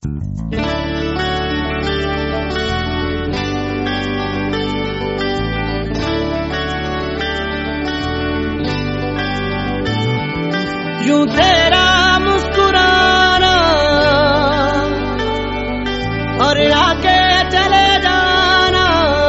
यूं तेरा मुस्कुराना और आके चले जाना,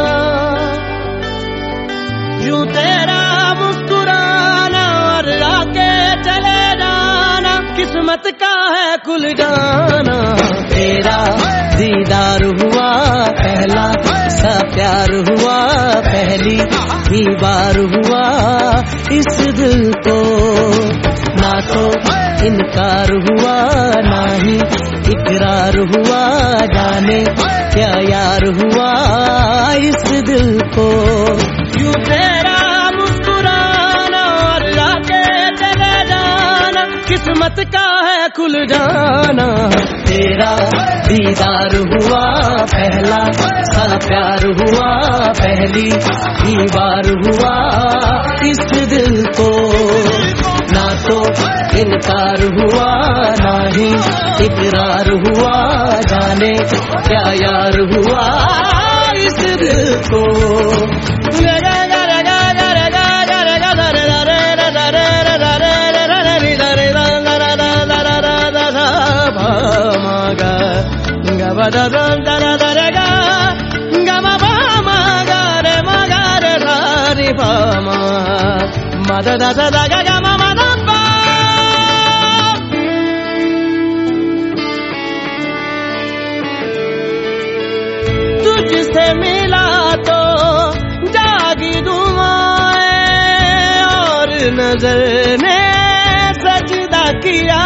यूं तेरा मुस्कुराना और आके चले जाना, किस्मत का है खुल जाना। तेरा दीदार हुआ पहला सा प्यार हुआ, पहली ही बार हुआ इस दिल को, ना तो इनकार हुआ ना ही इकरार हुआ, जाने क्या यार हुआ इस दिल को। यूं तेरा मुस्कुराना और आके चले जाना, किस्मत का है खुल जाना। तेरा दीदार हुआ पहला सा प्यार हुआ, पहली ही बार हुआ इस दिल को, ना तो इनकार हुआ ना ही इकरार हुआ, जाने क्या यार हुआ इस दिल को। तुझसे मिला तो जागी दुआएं और नजर ने सजदा किया,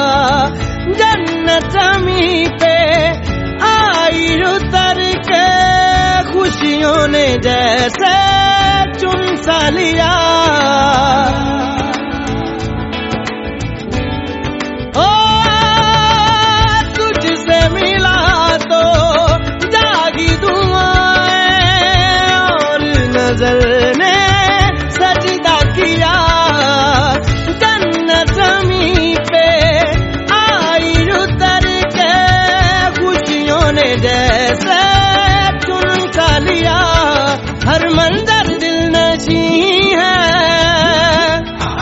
जन्नत जमी पे आई उतर के खुशियों ने जैसे चुन सा लिया। ओ तुझसे मिला तो जागी दुआएं और नजर ने सजदा किया, जन्नत जमी पे आई उतर के खुशियों ने जैसे चुन सा लिया। हर मंजर दिल नशी है,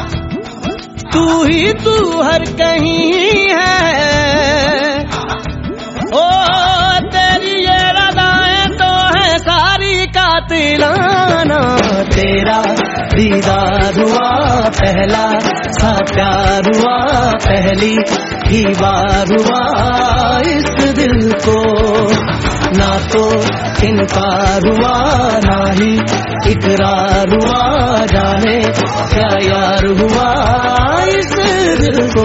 तू हर कहीं है। ओ तेरी ये रदाएं तो है सारी कातिलाना। तेरा दीदार हुआ पहला सा प्यार हुआ, पहली ही बार हुआ इस दिल को, ना तो इनकार हुआ ना ही इकरार हुआ, जाने क्या यार हुआ इस दिल को।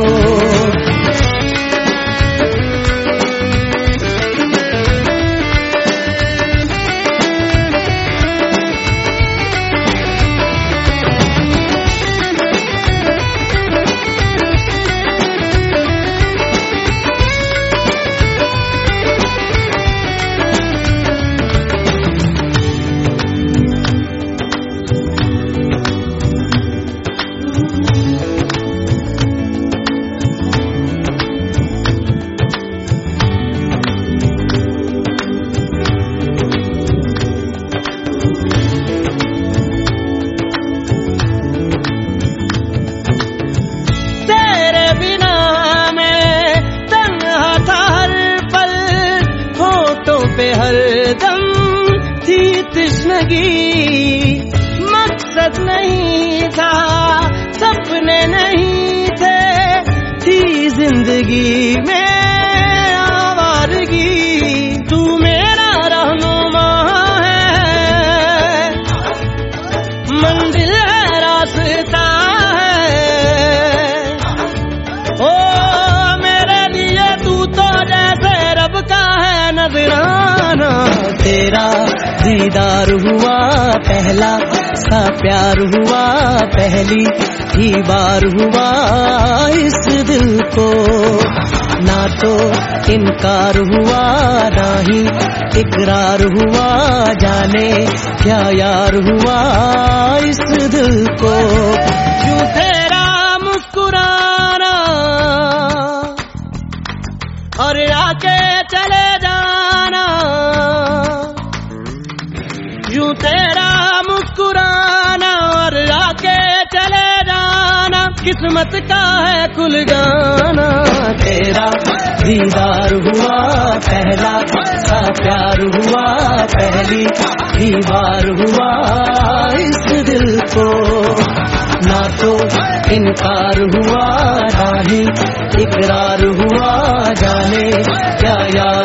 पे हरदम थी तृष्णगी, मकसद नहीं था सपने नहीं थे, थी जिंदगी में आवारगी। तू मेरा रहनुमा है, मंजिल है रास्ता है। ओ मेरे लिए तू तो जैसे रब का है नजराना। तेरा दीदार हुआ पहला सा प्यार हुआ, पहली ही बार हुआ इस दिल को, ना तो इनकार हुआ ना ही इकरार हुआ, जाने क्या यार हुआ इस दिल को। यूं तेरा मुस्कुराना और आके किस्मत का है कुल गाना। तेरा दीदार हुआ पहला सा प्यार हुआ, पहली ही बार हुआ इस दिल को। ना तो इनकार हुआ ना ही इकरार हुआ, जाने क्या यार